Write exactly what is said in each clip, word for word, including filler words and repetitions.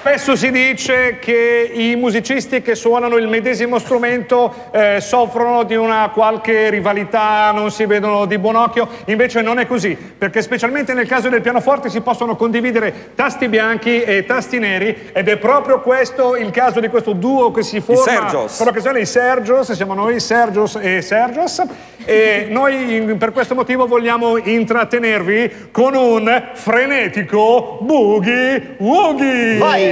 Spesso si dice che i musicisti che suonano il medesimo strumento eh, soffrono di una qualche rivalità, non si vedono di buon occhio, invece non è così, perché specialmente nel caso del pianoforte si possono condividere tasti bianchi e tasti neri, ed è proprio questo il caso di questo duo che si forma Sergios. per l'occasione, i Sergios, siamo noi Sergios e Sergios, e noi in- per questo motivo vogliamo intrattenervi con un frenetico boogie woogie. Vai!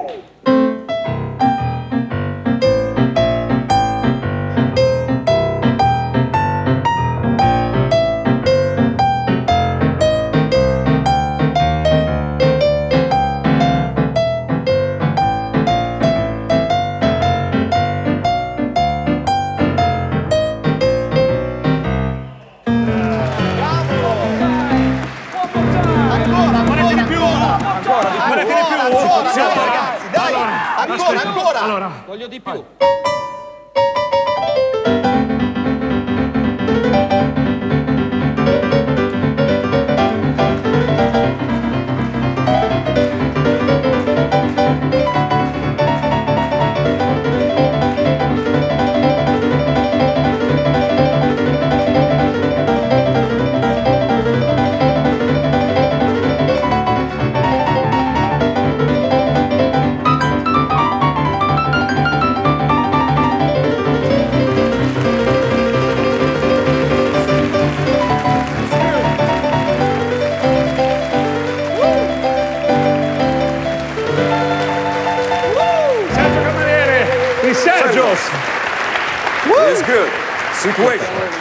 Volete di più? Volete di più? Ancora, ragazzi, dai! Ancora, ancora! Allora, Voglio di più. Sergio Cameriere, i Sergios. It's good. Situation.